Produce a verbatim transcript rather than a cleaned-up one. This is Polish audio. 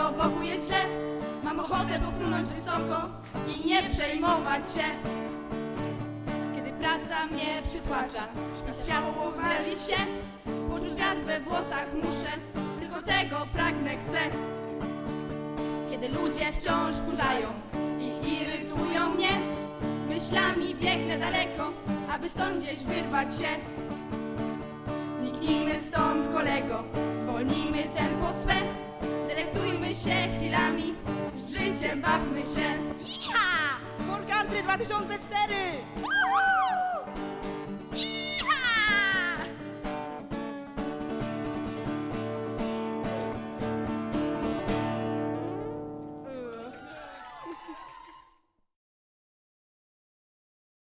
co wokół jest źle. Mam ochotę pofrunąć wysoko i nie przejmować się. Kiedy praca mnie przytłacza i światło wali się, poczuć wiatr we włosach muszę, tylko tego pragnę, chcę. Kiedy ludzie wciąż burzają i irytują mnie, myślami biegnę daleko, aby stąd gdzieś wyrwać się. Zniknijmy stąd, kolego, zwolnijmy tempo swe, delektujmy się chwilami, z życiem bawmy się. Iha! For Country dwa tysiące cztery!